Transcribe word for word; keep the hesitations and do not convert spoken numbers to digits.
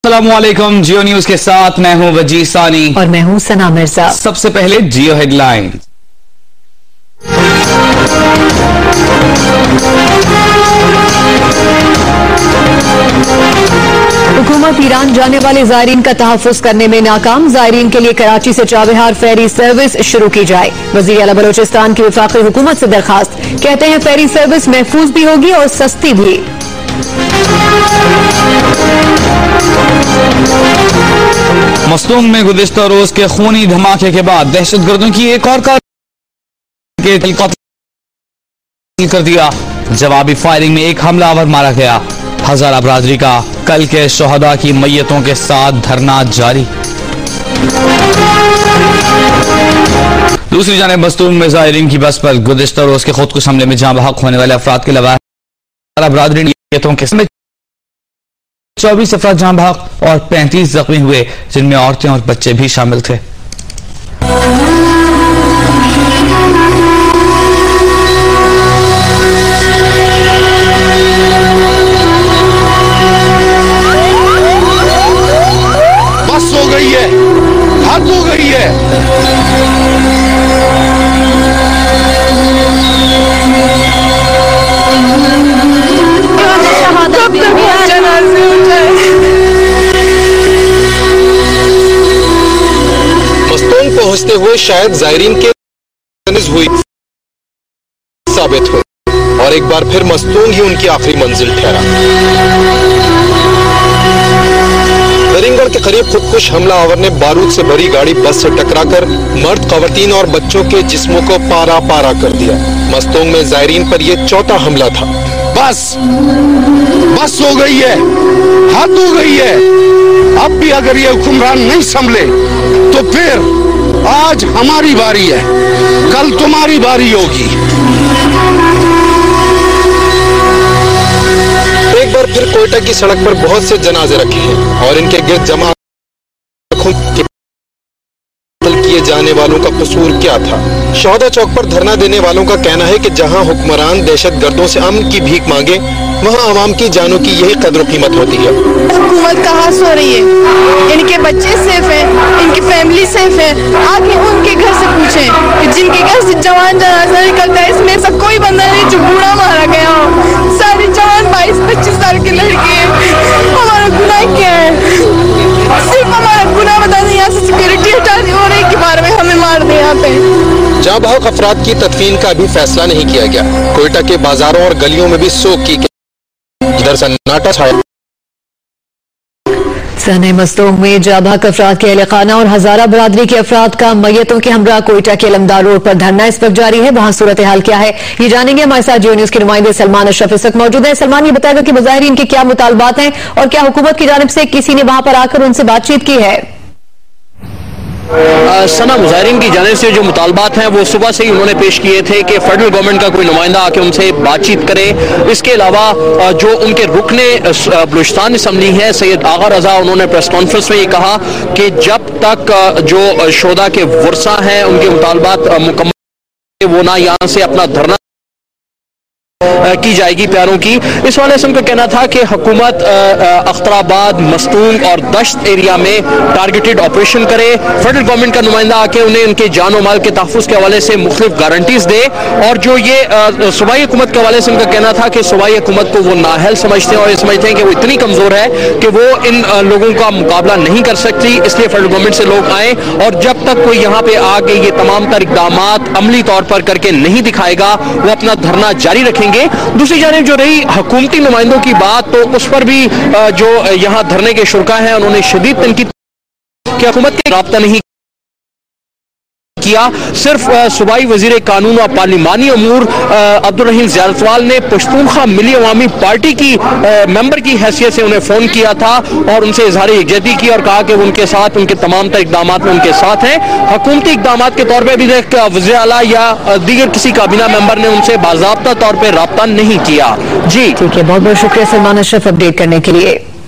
अस्सलामुअलैकुम। जियो न्यूज के साथ मैं हूं वजी सानी और मैं हूं सना मिर्जा। सबसे पहले जियो हेडलाइन। हुकूमत ईरान जाने वाले जायरीन का तहफ़्फ़ुज़ करने में नाकाम। जायरीन के लिए कराची से चाबहार फेरी सर्विस शुरू की जाए। वज़ीर आला बलोचिस्तान की वफाकी हुकूमत से दरखास्त। कहते हैं फेरी सर्विस महफूज भी होगी और सस्ती भी। मस्तूंग में गुज़िश्ता रोज के खूनी धमाके के बाद दहशतगर्दों की एक और कार कर दिया। जवाबी फायरिंग में एक हमलावर मारा गया। हजारा बरादरी का कल के शोहदा की मैयतों के साथ धरना जारी। दूसरी जानिब मस्तूंग में जायरीन की बस पर गुज़िश्ता रोज के खुदकुश हमले में जाँ बहक होने वाले अफराद के अलावा हजारा बरादरी मैयतों के साथ चौबीस अफराद जाँ बहक और पैंतीस जख्मी हुए, जिनमें औरतें और बच्चे भी शामिल थे। बस हो गई है, हद हो गई है। मस्तूंग पहुंचते हुए शायद जायरीन के हुई साबित हुई और एक बार फिर मस्तूंग ही उनकी आखिरी मंजिल ठहरा। दरिंगगढ़ के करीब खुदकुश हमलावर ने बारूद से भरी गाड़ी बस से टकराकर मर्द, खवातीन और बच्चों के जिस्मों को पारा पारा कर दिया। मस्तूंग में जायरीन पर यह चौथा हमला था। बस बस हो गई है, हद हो गई है। अब भी अगर ये हुक्मरान नहीं संभले तो फिर आज हमारी बारी है, कल तुम्हारी बारी होगी। एक बार फिर कोयटा की सड़क पर बहुत से जनाजे रखे हैं और इनके गिर्द जमा किए जाने वालों का कसूर क्या था। शोहदा चौक पर धरना देने वालों का कहना है कि जहां हुक्मरान दहशतगर्दों से अमन की भीख मांगे, वहां आवाम की जानों की यही कदर कीमत होती है। हुकूमत कहाँ सो रही है? इनके बच्चे सेफ हैं, इनकी फैमिली सेफ है। आके उनके घर से पूछें कि जिनके घर से जवान जनाजा निकलता है, इसमें ऐसा कोई बंदा नहीं जो बूढ़ा मारा गया हो। सारे जवान बाईस पच्चीस साल के लड़के हैं। हमारा गुनाह क्या है? सिर्फ हमारा गुनाह बता दें, यहाँ से सिक्योरिटी हटा दी और एक के बारे में हमें मार दे। यहाँ पे जाँ बहक अफराद की तदफीन का अभी फैसला नहीं किया गया। कोयटा के बाजारों और गलियों में भी शोक की इधर सन्नाटा छाया। सने मस्तूंग में जाबाक अफराद के अहले खाना और हजारा बरादरी के अफराद का मैयतों के हमरा कोयटा के अलमदार रोड पर धरना इस वक्त जारी है। वहां सूरत हाल क्या है ये जानेंगे। हमारे साथ जियो न्यूज के नुमाइंदे सलमान अशरफ इस वक्त मौजूद है। सलमान, ये बताएगा कि मुजाहिरीन के क्या मुतालबात हैं और क्या हुकूमत की जानिब से किसी ने वहां पर आकर उनसे बातचीत की है? सना, मुजाहिरीन की जानिब से जो मुतालबात हैं वो सुबह से ही उन्होंने पेश किए थे कि फेडरल गवर्नमेंट का कोई नुमाइंदा आके उनसे बातचीत करे। इसके अलावा जो उनके रुकने बलूचिस्तान असम्बली है सैयद आगा रजा, उन्होंने प्रेस कॉन्फ्रेंस में ये कहा कि जब तक जो शोहदा के वर्सा हैं उनके मुतालबात मुकम्मल वो ना यहाँ से अपना धरना की जाएगी प्यारों की। इस वाले से उनका कहना था कि हुकूमत अख्तराबाद, मस्तूंग और दश्त एरिया में टारगेटेड ऑपरेशन करे। फेडरल गवर्नमेंट का नुमाइंदा आके उन्हें उनके जान और माल के तहफ़्फ़ुज़ के हवाले से मुख्तलिफ गारंटीज दे। और जो ये सूबाई हुकूमत के हवाले से उनका कहना था कि सूबाई हुकूमत को वो नाअहल समझते हैं और ये समझते हैं कि वो इतनी कमज़ोर है कि वो इन लोगों का मुकाबला नहीं कर सकती। इसलिए फेडरल गवर्नमेंट से लोग आए और जब तक कोई यहाँ पे आके ये तमाम तर इक़दाम अमली तौर पर करके नहीं दिखाएगा वो अपना धरना जारी रखेंगे। दूसरी जानिब जो रही हुकूमती नुमाइंदों की बात, तो उस पर भी जो यहाँ धरने के शुरा हैं उन्होंने शदीद तनकीद की। हुकूमत के राब्ता नहीं किया। सिर्फ सूबाई वजीर कानून और पार्लिमानी अमूर अब्दुल रहीम ज़ियारतवाल ने पश्तूनख्वा मिली अवामी पार्टी की मेंबर की हैसियत से उन्हें फोन किया था और उनसे इजहार यकजहती की और कहा कि वो उनके साथ उनके तमाम तर इक़दाम में उनके साथ हैं। हुकूमती इक़दाम के तौर पर भी वज़ीर आला या दीगर किसी काबीना मेंबर ने उनसे बाज़ाब्ता तौर पर रब्ता नहीं किया। जी ठीक है, बहुत बहुत शुक्रिया सलमान अशरफ अपडेट करने के लिए।